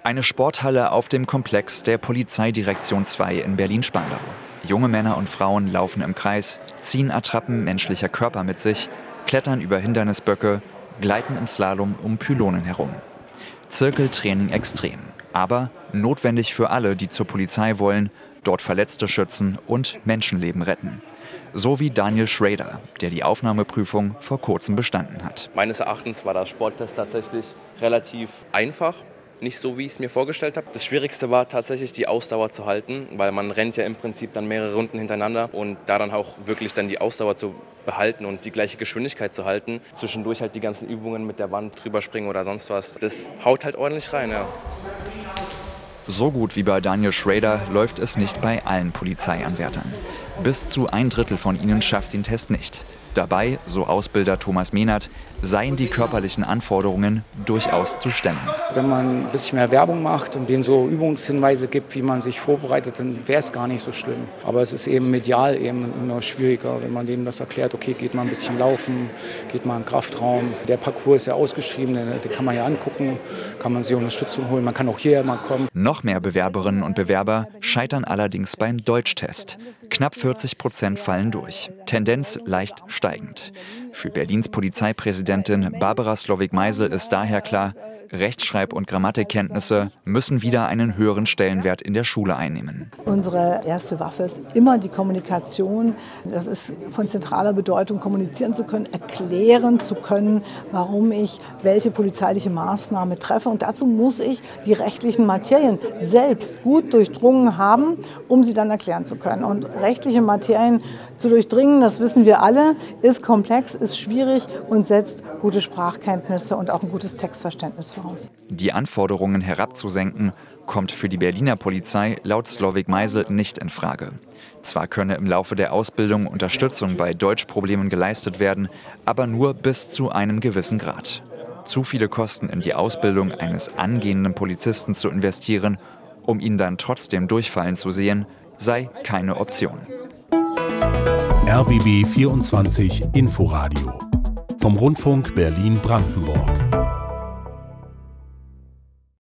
Eine Sporthalle auf dem Komplex der Polizeidirektion 2 in Berlin-Spandau. Junge Männer und Frauen laufen im Kreis, ziehen Attrappen menschlicher Körper mit sich, klettern über Hindernisböcke, gleiten im Slalom um Pylonen herum. Zirkeltraining extrem, aber notwendig für alle, die zur Polizei wollen, dort Verletzte schützen und Menschenleben retten. So wie Daniel Schrader, der die Aufnahmeprüfung vor kurzem bestanden hat. Meines Erachtens war der Sporttest tatsächlich relativ einfach. Nicht so, wie ich es mir vorgestellt habe. Das Schwierigste war tatsächlich, die Ausdauer zu halten, weil man rennt ja im Prinzip dann mehrere Runden hintereinander und da dann auch wirklich dann die Ausdauer zu behalten und die gleiche Geschwindigkeit zu halten. Zwischendurch halt die ganzen Übungen mit der Wand drüber springen oder sonst was. Das haut halt ordentlich rein, ja. So gut wie bei Daniel Schrader läuft es nicht bei allen Polizeianwärtern. Bis zu 1/3 von ihnen schafft den Test nicht. Dabei, so Ausbilder Thomas Mehnert, seien die körperlichen Anforderungen durchaus zu stemmen. Wenn man ein bisschen mehr Werbung macht und denen so Übungshinweise gibt, wie man sich vorbereitet, dann wäre es gar nicht so schlimm. Aber es ist eben medial eben immer schwieriger, wenn man denen das erklärt, okay, geht mal ein bisschen laufen, geht mal in den Kraftraum. Der Parcours ist ja ausgeschrieben, den kann man ja angucken, kann man sich Unterstützung holen, man kann auch hierher mal kommen. Noch mehr Bewerberinnen und Bewerber scheitern allerdings beim Deutschtest. Knapp 40% fallen durch, Tendenz leicht steigend. Für Berlins Polizeipräsidentin Barbara Slowik-Meisel ist daher klar, Rechtschreib- und Grammatikkenntnisse müssen wieder einen höheren Stellenwert in der Schule einnehmen. Unsere erste Waffe ist immer die Kommunikation. Das ist von zentraler Bedeutung, kommunizieren zu können, erklären zu können, warum ich welche polizeiliche Maßnahme treffe. Und dazu muss ich die rechtlichen Materien selbst gut durchdrungen haben, um sie dann erklären zu können. Und rechtliche Materien zu durchdringen, das wissen wir alle, ist komplex, ist schwierig und setzt gute Sprachkenntnisse und auch ein gutes Textverständnis voraus. Die Anforderungen herabzusenken, kommt für die Berliner Polizei laut Slowik-Meisel nicht in Frage. Zwar könne im Laufe der Ausbildung Unterstützung bei Deutschproblemen geleistet werden, aber nur bis zu einem gewissen Grad. Zu viele Kosten in die Ausbildung eines angehenden Polizisten zu investieren, um ihn dann trotzdem durchfallen zu sehen, sei keine Option. RBB 24 Inforadio vom Rundfunk Berlin-Brandenburg.